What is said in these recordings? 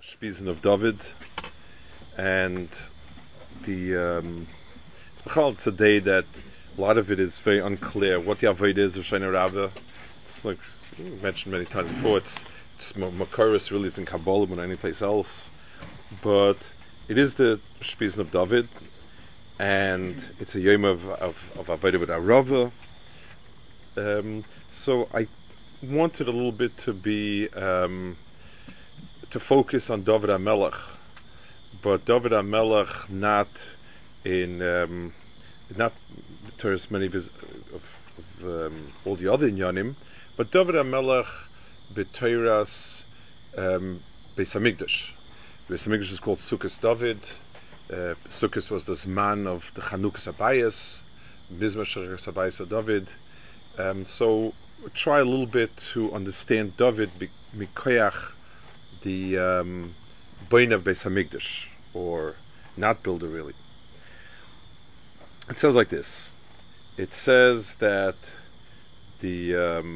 Spizen of David, and it's a day that a lot of it is very unclear what the avoid is of Shana Rabbah. It's like mentioned many times before. It's Makoris really is in Kabbalah than any place else, but it is the Spizen of David, and it's a yom of avodah with Arava. So I wanted a little bit to be to focus on David HaMelech, but David HaMelech not in not as many of all the other inyanim, but David HaMelech b'Teiras Beis Hamikdash. Beis Hamikdash is called Sukkos David. Sukkos was this man of the Chanukas Abayas, Mizmor Shachar Abayas David. So try a little bit to understand David mikoyach the Bain of Beis Hamikdash, or not builder really. It says like this. It says that the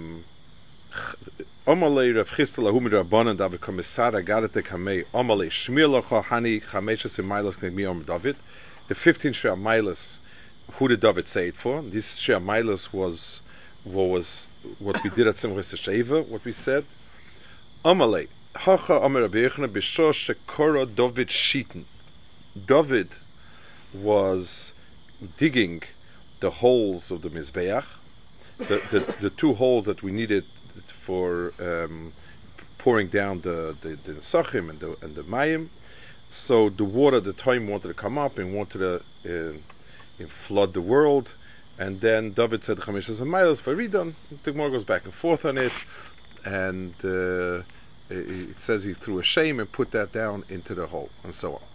Omalei Rav Chisda Lahu Midrabanan David Komisar Agarete Kamei Omalei Shmir Lacha Hani Chameshes Mailas Knegmi David. The 15 Shir Mailas. Who did David say it for? This Shir Mailas was what we did at Simchas Sheva. What we said. Omalei Hacha Omer Rabbi Yochanan B'Shor Shekora David Shiten. David was digging the holes of the Mizbeach, the two holes that we needed for pouring down the Nesachim and the Mayim. So the water at the time wanted to come up and wanted to flood the world. And then David said, Chameshes Mailas Varidon. The Gemara goes back and forth on it, and it says he threw a shame and put that down into the hole, and so on.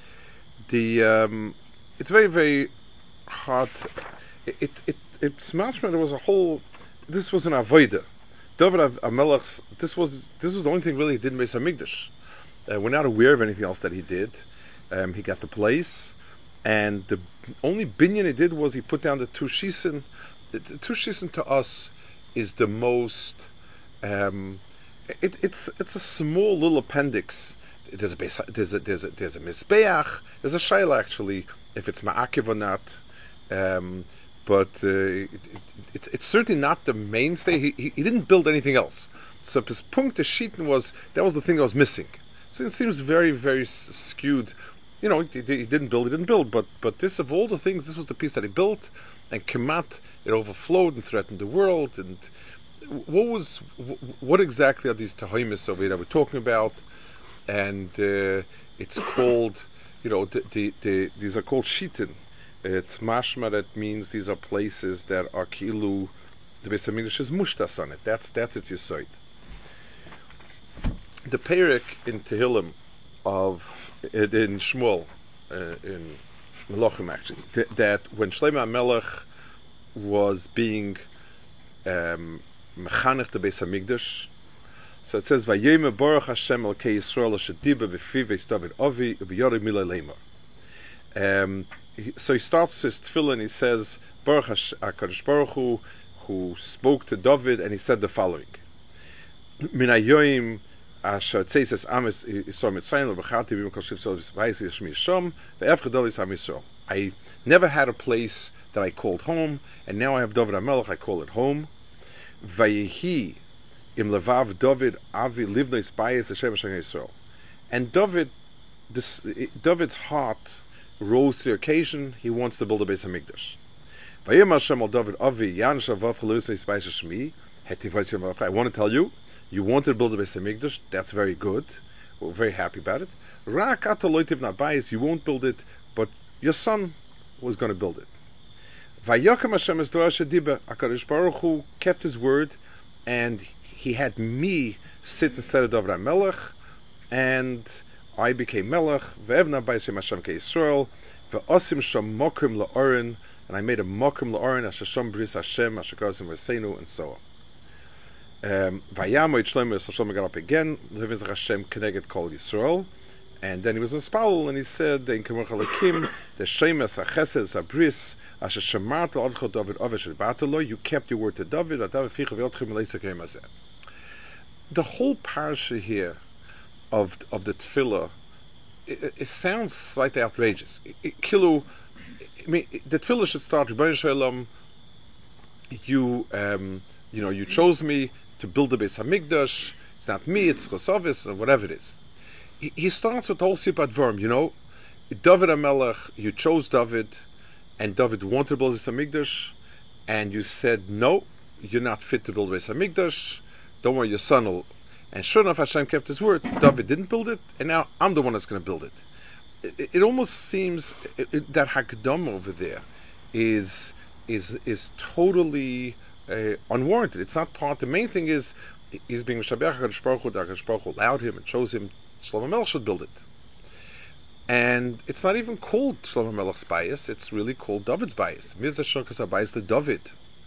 It's very, very hard. It's mashma. There was a whole. This was an avodah. David HaMelech. This was the only thing really he did in Beis Hamikdash. We're not aware of anything else that he did. He got the place, and the only binyan he did was he put down the two shisen. The two shisen to us is the most. It's a small little appendix. There's a mizbeach. There's a shayla actually if it's ma'akiv or not. But it's certainly not the mainstay. He didn't build anything else. So his punkt shiten was the thing that was missing. So it seems very, very skewed. You know, he didn't build. But this, of all the things, this was the piece that he built, and kemat, it overflowed and threatened the world. And what exactly are these tahoimis over here that we're talking about? And it's called, these are called shitin. It's mashma, that means these are places that are kilu, the Beis Hamikdash is mushtas on it. That's its yisoid. The Perek in Tehillim in Shmuel, in Melachim actually, that when Shlomo HaMelech was being mechanech the Beis Hamikdash, so it says, Vayeme Baruch Hashem Elkei Yisrael Asher Diba V'fiv Beis David Avi V'yori Milei Lemar. So he starts his tefillah and he says, Baruch HaKadosh Baruch Hu, who spoke to David, and he said the following: Min hayoyim asher tzeises amis Yisrael Mitzrayim lebachati b'im kol shivtzol v'yis yishmi yishom ve'ef chadol yisam Yisrael. I never had a place that I called home, and now I have David HaMelech, I call it home. Vayehi im levav David avi livnois bayis l'shem Yisrael. And David's heart rose to the occasion. He wants to build a Beis Hamikdash. I want to tell you, you wanted to build a Beis Hamikdash. That's very good. We're very happy about it. You won't build it, but your son was going to build it. HaKadosh Baruch Hu kept his word, and he had me sit instead of David HaMelech, and I became Melech, ve'evna b'Yishem Hashem ke'Yisrael, ve'osim sham mokim la'orin, and I made a mokim la'orin, asher sham bris Hashem, asher gazim v'seinu, and so on. Vayamo it Shlomo, so Shlomo got up again, leviz Hashem keneged kol Yisrael, and then he was in Spal, and he said, Ein k'morcha lekim, the shemes ha'chesed ha'bris, asher shemart l'odcho David ovesh v'batalo, you kept your word to David, adav ficha v'yotchem l'eisa k'hem hazeh. The whole parasha here of the tefillah, it sounds slightly outrageous. Kilu, I mean, the tefillah should start. Rebbeinu Shalom, you chose me to build the Beis Hamikdash. It's not me, it's Chosavis, or whatever it is. He starts with the whole Sipat Vorm, David HaMelech, you chose David, and David wanted to build Beis Hamikdash, and you said, no, you're not fit to build Beis Hamikdash, don't worry, your son will. And sure enough, Hashem kept his word. David didn't build it, and now I'm the one that's going to build it. It almost seems that Hakdam over there is totally unwarranted. It's not part. The main thing is he's being Meshabeach HaKadosh Baruch Hu. HaKadosh Baruch Hu allowed him and chose him. Shlomo Melech should build it, and it's not even called Shlomo Melech's bias. It's really called David's bias. Mirza Shlokas bias the David.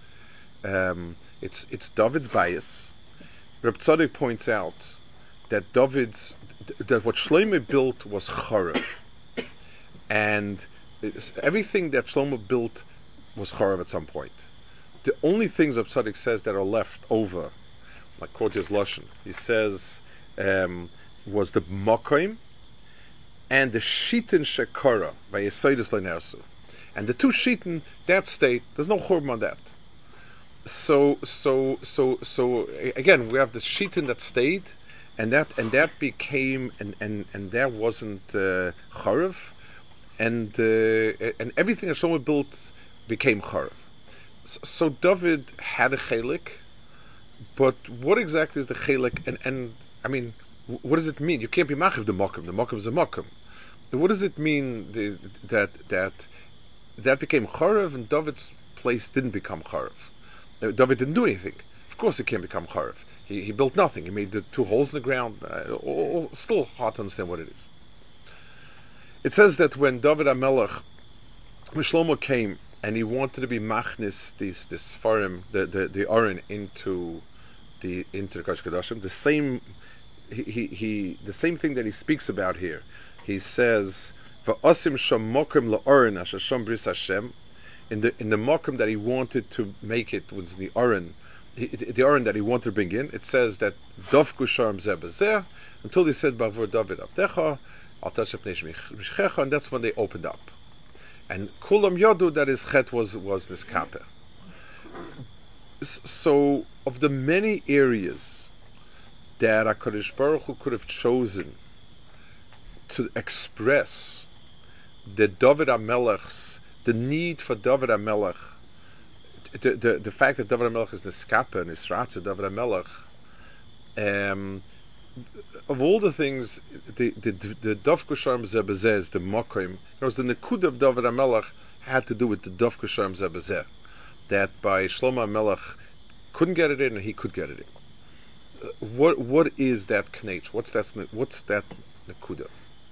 It's David's bias. Reb Tzadok points out that what Shlomo built was Chorev, and everything that Shlomo built was Chorev at some point. The only things Reb Tzadok says that are left over, like quote his lashon, he says, was the Mokoim and the Shitin Shekara by Yesodus Leinersu, and the two Shitin that state there's no Churban on that. So again, we have the Shitin that stayed, and that became and that wasn't Chorev, and everything that Shlomo built became Chorev. So David had a chelik, but what exactly is the chelik? And I mean, what does it mean? You can't be machiv the mokum. The mokum is a mokum. What does it mean that became Chorev and David's place didn't become Chorev? David didn't do anything. Of course, it can't become Chorev. He built nothing. He made the two holes in the ground. Still hard to understand what it is. It says that when David HaMelech, when Shlomo came and he wanted to be machnis this farim, the Aron into the Kodesh Kodashim, the same thing that he speaks about here. He says, "Va'osim sham mokem la'Aron asher sham bris Hashem." In the mokum that he wanted to make it was the Aron that he wanted to bring in. It says that Dovku Sharm Zeh B'Zeh until he said Bavur David Avdecha Al Tashep Neish Mishchecha, and that's when they opened up. And Kulam Yodu, that his chet was this kapeh. So of the many areas that HaKadosh Baruch Hu could have chosen to express the David HaMelech's, the need for David HaMelech, the fact that David HaMelech is the skapa and Isra'atza David HaMelech, of all the things, the Dovku Sharm Zeh B'Zeh is the Mokoim. It was the Nekud of David HaMelech had to do with the Dovku Sharm Zeh B'Zeh, that by Shlomo HaMelech couldn't get it in and he could get it in. What is that knech? What's that Nekuda?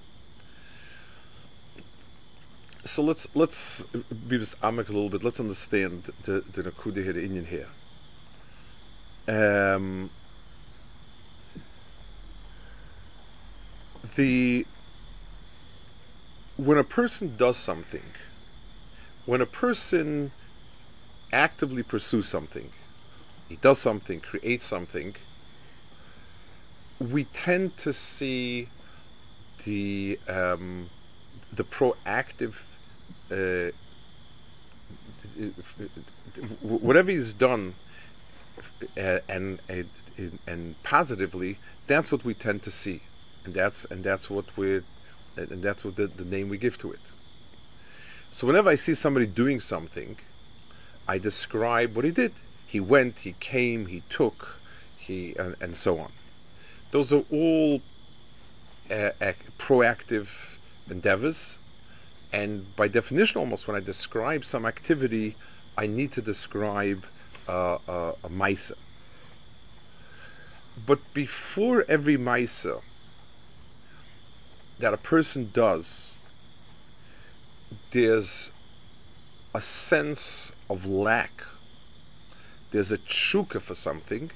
So let's be this amek a little bit. Let's understand the Nekuda here, the Indian here. When a person does something, when a person actively pursues something, he does something, creates something, we tend to see the proactive, whatever he's done, and positively, that's what we tend to see, and that's what the name we give to it. So whenever I see somebody doing something, I describe what he did. He went, he came, he took, and so on. Those are all proactive endeavors, and by definition, almost when I describe some activity, I need to describe a maisa. But before every maisa that a person does, there's a sense of lack. There's a tshuka for something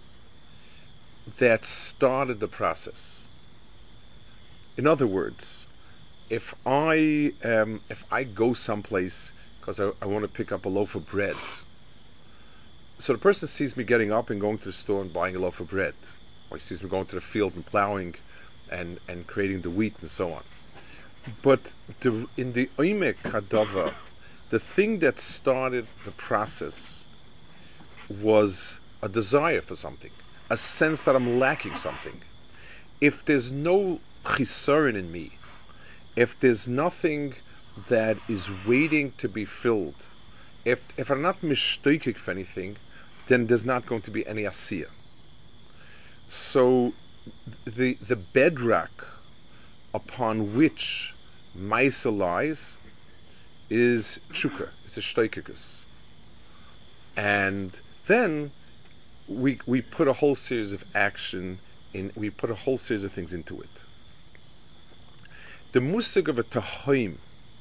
that started the process. In other words, if I go someplace because I want to pick up a loaf of bread, so the person sees me getting up and going to the store and buying a loaf of bread, or he sees me going to the field and plowing and creating the wheat and so on. But in the Oimek Hadava, the thing that started the process was a desire for something, a sense that I'm lacking something. If there's no chisaron in me, if there's nothing that is waiting to be filled, if I'm not mishtoikik for anything, then there's not going to be any asiyah. So the bedrock upon which Maisa lies is tshuka, it's a shtoikikus. And then we put a whole series of action in, we put a whole series of things into it. The musig of a tahoim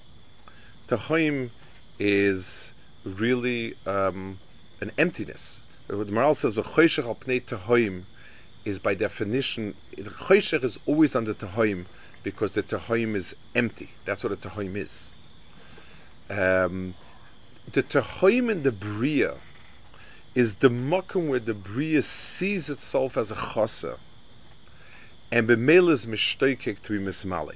is really an emptiness. What the Maral says, the choshech al pnei tahoim is by definition, the choshech is always under tahoim because the tahoim is empty. That's what a tahoim is. The tahoim in the bria is the makom where the bria sees itself as a chasa, and b'meil is mishtoikek to be mismali.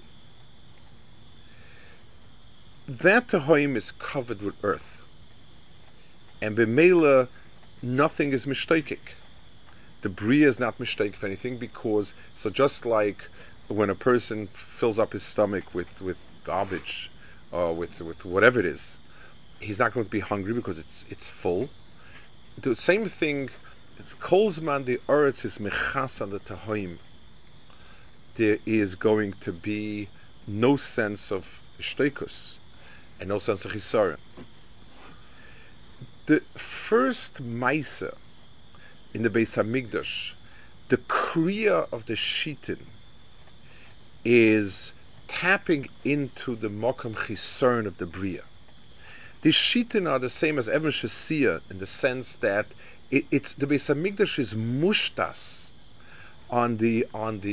That tahoim is covered with earth, and b'meila nothing is mishtoikek. The bria is not mishtoikek for anything, because so just like when a person fills up his stomach with garbage or with whatever it is, he's not going to be hungry because it's full. The same thing, kolzman the eretz is mechas on the tahoim. There is going to be no sense of shteikus and no sense of chisaron. The first Maisa in the Beis Hamikdash, the kriya of the shitin is tapping into the mokum chisaron of the bria. The shitin are the same as Evan Shasiya in the sense that it's the Beis Hamikdash is mushtas on that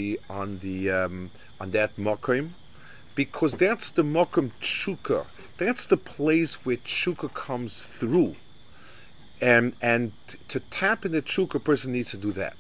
mokum, because that's the mokum tshuka. That's the place where tshuka comes through, and to tap in the tshuka, a person needs to do that.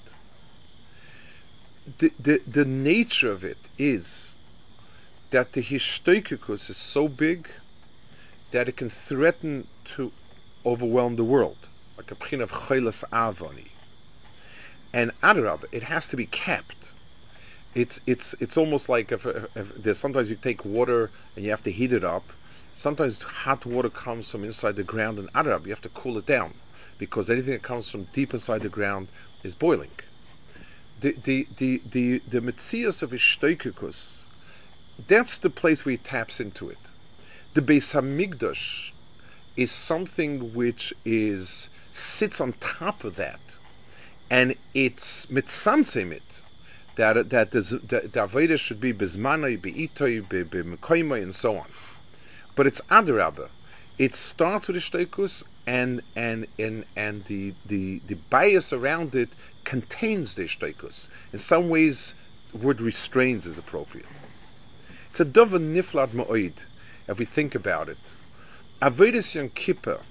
The nature of it is that the hishtoikikus is so big that it can threaten to overwhelm the world, like a pchin of chaylas avoni. And adarab, it has to be kept. It's almost like if there's sometimes you take water and you have to heat it up. Sometimes hot water comes from inside the ground, and adarab, you have to cool it down, because anything that comes from deep inside the ground is boiling. The metzias of ishtoikikus, that's the place where he taps into it. The Beis Hamikdash is something which sits on top of that, and it's mitzamtzim it, that the avodah should be bezmanoi, beitoi, bemekoimoi, and so on. But it's adarabah. It starts with the shteikus, and the bias around it contains the shteikus. In some ways, the word restrains is appropriate. It's a davar niflad ma'oid, if we think about it. Avodas Yom Kippur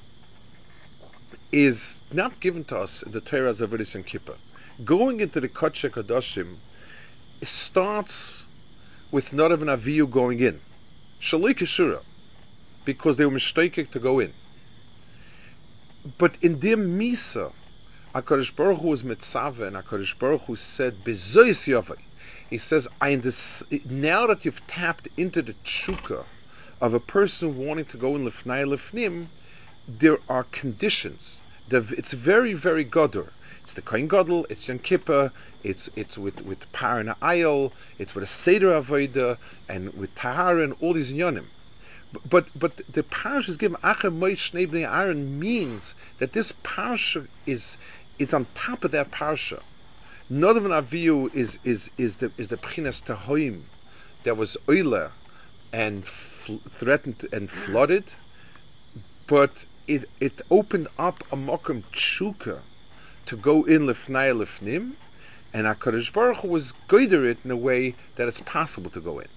is not given to us in the Torah as Avodas Yom Kippur. Going into the Kodesh HaKadoshim, it starts with Nadav and Avihu going in. Shaloi Keshura, because they were mishtoikek to go in. But in their Misa, HaKadosh Baruch Hu was mitzaveh, and HaKadosh Baruch Hu said, Bezois Yavai. He says, now that you've tapped into the tshuka of a person wanting to go in Lifnai Lifnim, there are conditions. It's very, very gadol. It's the Kohen Gadol, it's Yom Kippur, it's with Par and Ayel, it's with a Seder Avodah, and with Tahara and all these inyanim. But the parsha is given, Acher Moish Shnei Bnei Aaron, means that this parsha is on top of that parsha. Nadav and Avihu is the Pchinas Tahoim that was oila and threatened and flooded, but it opened up a mokum tshuka to go in lifnai lifnim, and HaKadosh Baruch Hu was goider it in a way that it's possible to go in.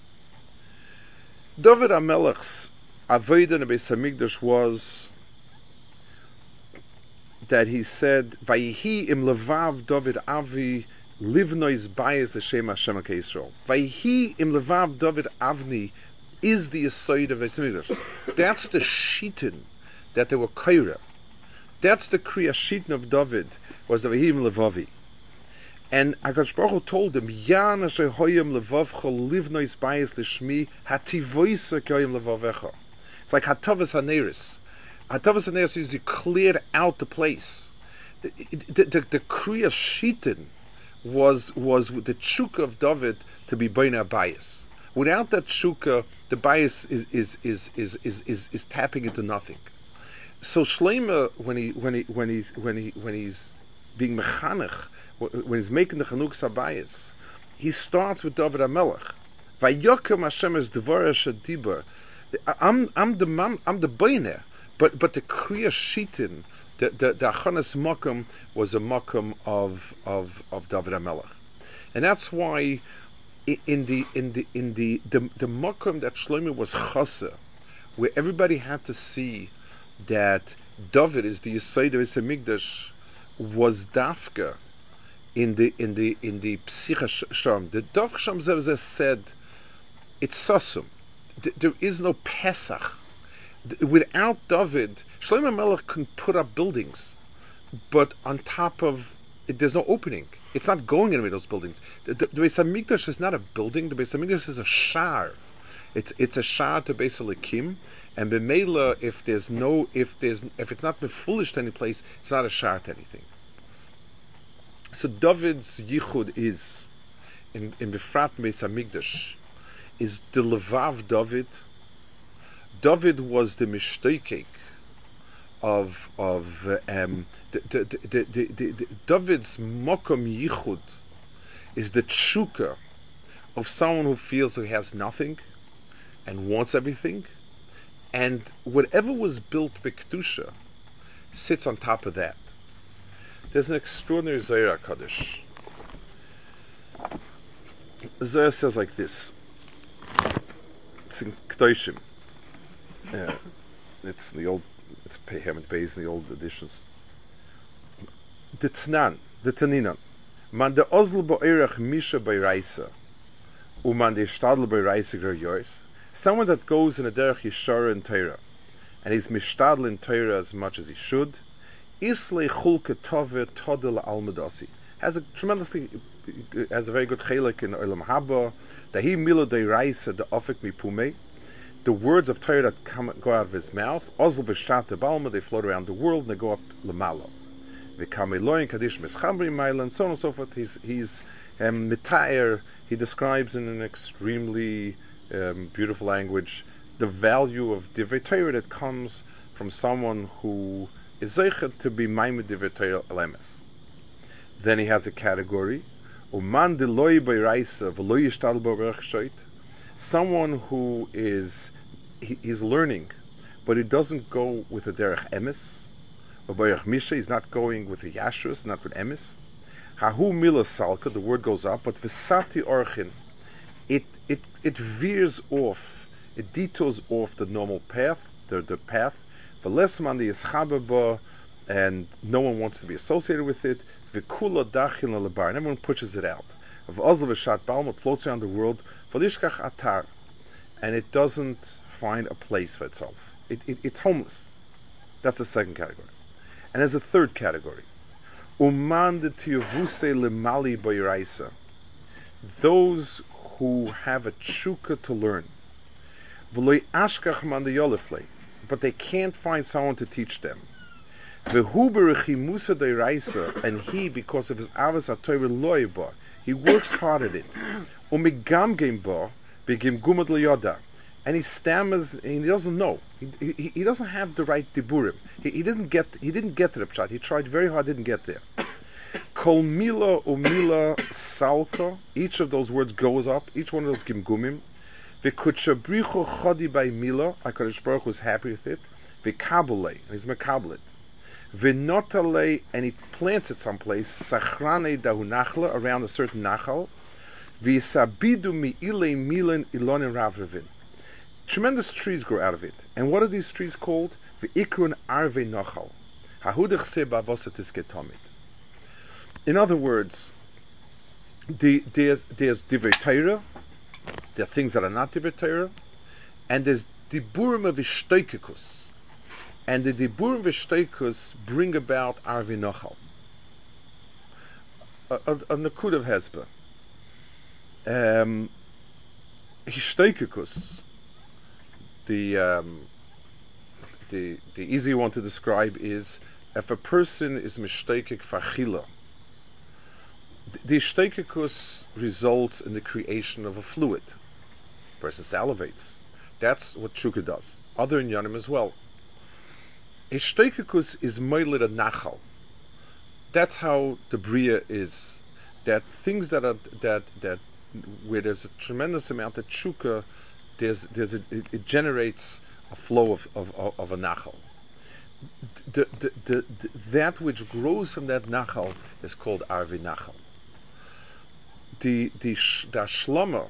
David HaMelech's avodah in the Beis Hamikdash was that he said, "Vayihi im levav David Avi Livnois bayis l'shem Hashem Elokei Yisrael. Vayhi im levav David Avni is the aside of Beis Hamikdash. That's the shitin that they were kaira. That's the kriya shitin of David, was the Vayhi im levavi. And HaKadosh Baruch Hu told him, Yan asher hoyim levavcha livnois bayis l'shmi hativoisa koyim levavecha. It's like Hatavas Haneris. Hatavas Haneris is you cleared out the place. The Kriya Shitin was the tshuka of David to be Beina Bayis. Without that tshuka, the Bayis is tapping into nothing. So Shlomo, when he's being mechanech, when he's making the Chanukah Bayis, he starts with David HaMelech. Vayokem Hashem es Devorah Shadibar. I'm the Beiner. But the Kriya Shitin, the Achanas Mokum was a Mokum of David HaMelech, and that's why in the Mokum that Shlomo was Chasa, where everybody had to see that David is the Yesod of Beis Hamikdash, was Dafka in the Psicha Sham. The Dafka Sham Zevzeh said it's Sasum. There is no Pesach. Without David, Shlomo Melech can put up buildings, but on top of it, there's no opening. It's not going anywhere. Those buildings. The Beis Hamikdash is not a building. The Beis Hamikdash is a shar. It's a shar to Beis Elokim, and b'meila, if it's not mefulish to any place, it's not a shar to anything. So David's yichud is in Befrat Beis Hamikdash is the levav David. David was the mishtoikek of David's mokom yichud is the tshuka of someone who feels he has nothing and wants everything, and whatever was built b'kedusha sits on top of that. There's an extraordinary Zohar HaKadosh. Zohar says like this. It's in Kedoshim. Yeah, it's in the old. It's Pehement Beis in the old editions. The Taninan, man de ozl bo'erach misha b'iraisa, uman de shtadl b'iraisa ger yois. Someone that goes in a derech yishara in Torah, and he's mishtadl in Torah as much as he should, islei chulke tove todel almadasi, has a very good chelik in Olam Haba. Dahi milo deiraisa de ofik mipumei. The words of Torah that go out of his mouth, ozl v'shat balma, they float around the world and they go up lamalo. V'kameloyin kadish mischamri mailan, and so on and so forth. He's mitayer. He describes in an extremely beautiful language the value of divrei Torah that comes from someone who is zeichet to be maimed divrei Torah elemes. Then he has a category, uman deloi beiraisa v'lo yishtadl b'orech shoit. Someone who he's learning, but he doesn't go with a derech emes, or derech misha. He's not going with a yashrus, not with emes. Hahu mila salka, the word goes up, but v'sati orchin, it veers off, it detours off the normal path, the path. V'lesman the yischababa, and no one wants to be associated with it. V'kula dachin lebar, and everyone pushes it out. V'ozl v'shat balma, floats around the world. V'lishkach atar, and it doesn't find a place for itself. It's homeless. That's the second category. And there's a third category. Uman de tiyuvuse lemali b'yiraisa. Those who have a tshuka to learn. V'loi ashkach man de yolefle, but they can't find someone to teach them. V'hu b'rechimusa deiraisa, and he, because of his avos ha'torah loyba, he works hard at it. Umigamgem ba begim gumad liyoda, and he stammers and he doesn't know. He doesn't have the right diburim. He didn't get to the pshat. He tried very hard, didn't get there. Kol mila umila salka. Each of those words goes up. Each one of those gimgumim. V'kutshabrichu chadi by mila. HaKadosh Baruch Hu was happy with it. V'kabulei, and he's mekablet. V'notalei, and he plants it someplace. Sachrane dahu nachla, around a certain nachal. V'yisabidu mi'ilei milen ilonin ravrevin. Tremendous trees grow out of it. And what are these trees called? V'ikrun arve nachal. Hahudach se ba'avosa tiske tomit. In other words, There's divrei Torah. There are things that are not divrei Torah, and there's diburim of ishtoikikus, and the diburim of ishtoikikus bring about arvi nochal. A nakud of hezbah. Ishtoikikus, the easy one to describe is if a person is mishtoikik fachila. The ishtoikikus results in the creation of a fluid. The person salivates. That's what shuka does. Other inyanim as well. Ishtoikikus is moiled a nachal. That's how the bria is. That things that are that where there's a tremendous amount of shuka, it generates a flow of a nachal. That which grows from that nachal is called arvi nachal. The shlama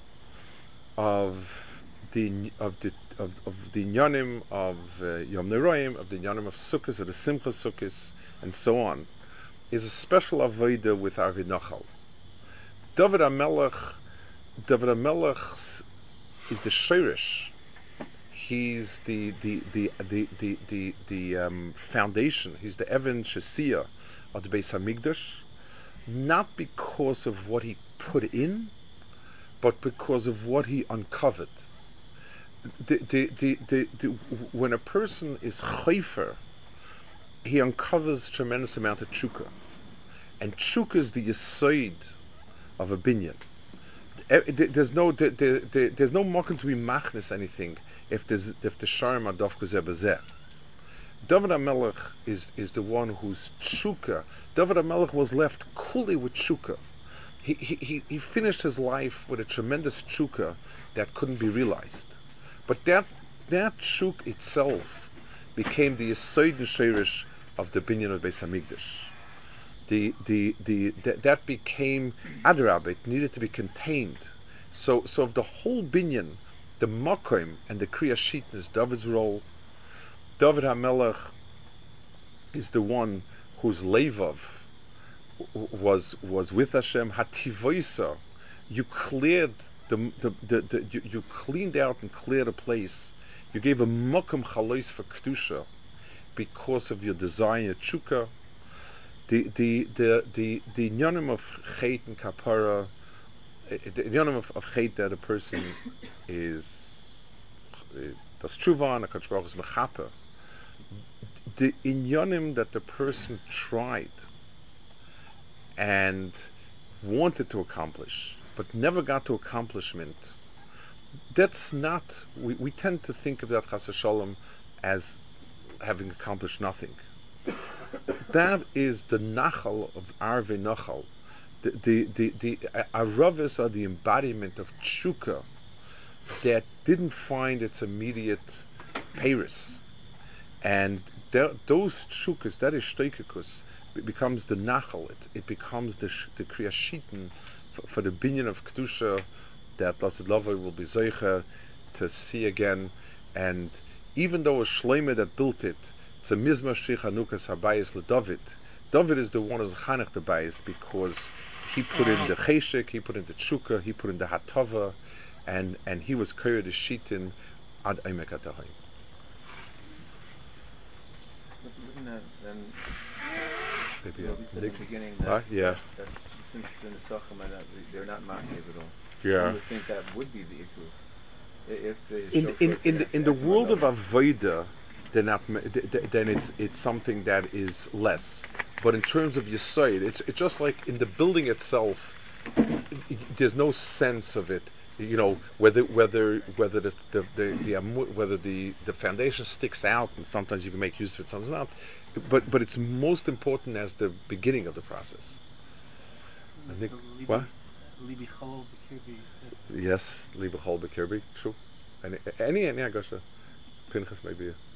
of the nyanim of Yom Neroim, of the nyanim of Sukkos, of the Simcha Sukkos, and so on, is a special avodah with arvi nachal. David HaMelech is the shirish. He's the foundation. He's the Evan Shesiah of the Beis Hamikdash, not because of what he put in, but because of what he uncovered. When a person is chayfer, he uncovers tremendous amount of tshuka, and tshuka is the yesod of a binyan. There's no mokum to be machnes anything if the sharm adof kuzeh bezeh. David HaMelech is the one whose tshuka. David HaMelech was left kuli with tshuka. He finished his life with a tremendous tshuka that couldn't be realized. But that tshuka itself became the yesod and sheirish of the binyan of Beis Hamikdash. That became adrab. It needed to be contained. So of the whole binyan, the makom and the kriya shitn is David's role. David HaMelech is the one whose levav was with Hashem. Hativoisa, you cleared you cleaned out and cleared a place. You gave a makom chalois for kedusha because of your desire, your tshuka. The nyanim of chet and kapara, the nyanim of chet that a person is das tshuva and a Kadosh Baruch Hu is mechaper. The inyanim that the person tried and wanted to accomplish but never got to accomplishment, that's not, we tend to think of that chas v'shalom as having accomplished nothing. That is the nachal of arve nachal. The aravis are the embodiment of tshuka that didn't find its immediate paris, and those tshukas, that is shtoikikus, becomes the nachal. It becomes the kriya shitn for the binyan of kedusha that Blessed Lovah will be zeicher to see again. And even though a shleima that built it, it's a mizmor shich hanukas habayis leDavid. David is the one who's chanech the bayis because he put in the cheshek, he put in the tshuka, he put in the hatava, and he was koyer the shitin ad emek atahim. Wouldn't that then? Maybe We said in the beginning that yeah. that's since the Nesachim they're not ma'akev at all. Yeah. You would think that would be the issue. If the in the world of avoda, they're not. Then it's something that is less. But in terms of yesod, it's just like in the building itself. There's no sense of it. You know, whether the foundation sticks out, and sometimes you can make use of it, sometimes not. But it's most important as the beginning of the process. I think what? Libi Chalol B'Kirbi. Yes, Libi Chalol B'Kirbi. True. Any Agosha, Pinchas maybe.